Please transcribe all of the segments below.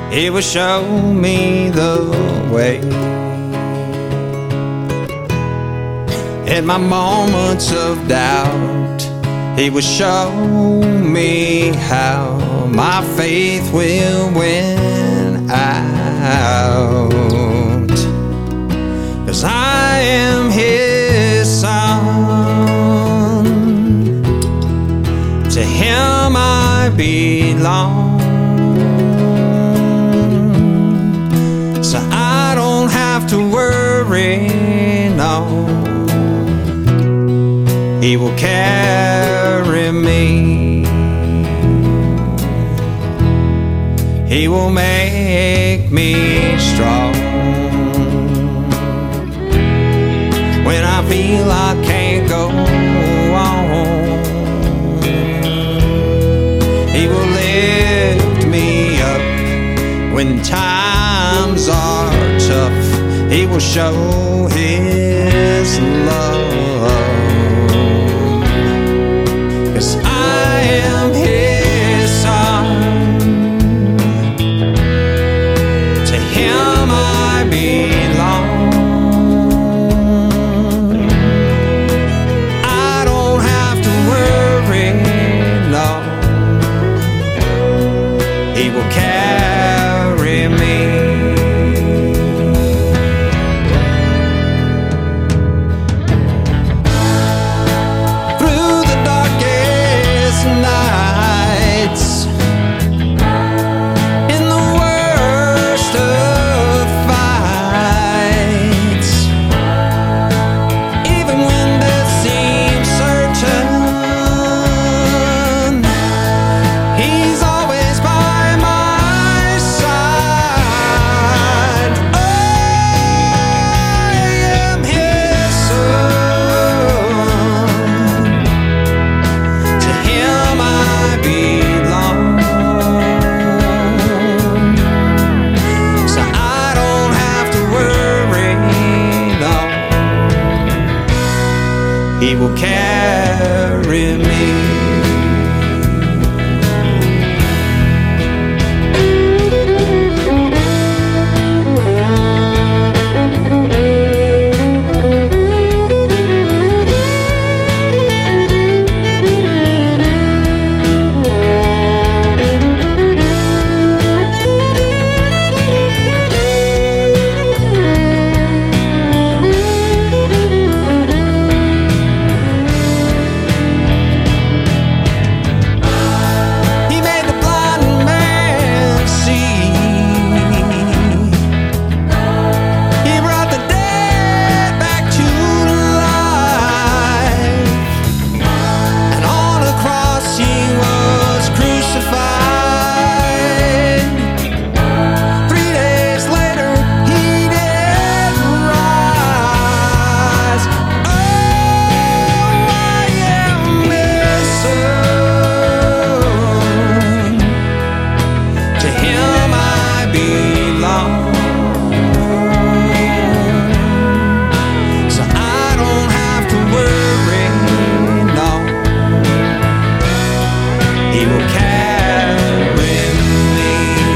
He will show me the way. In my moments of doubt, He will show me how my faith will win out. 'Cause I am His son, to Him I belong. So I don't have to worry, no. He will carry me. He will make me strong. When I feel I can't go on, He will lift me up. When times are tough, He will show His love. 'Cause I am His son, to Him I belong. I don't have to worry, no. He will carry me. Through the darkest nights, in the worst of fights, even when death seems certain, He's always by my side. Oh, I am His son, to Him I belong. So I don't have to worry, no. He will carry me. He made the blind man see. He brought the dead back to life. And on the cross He was crucified. 3 days later He did rise. Oh, I am His son, to Him I belong. So I don't have to worry, no. He will carry me.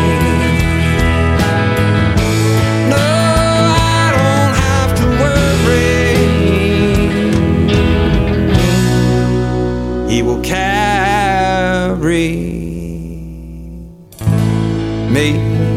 No, I don't have to worry. He will carry me.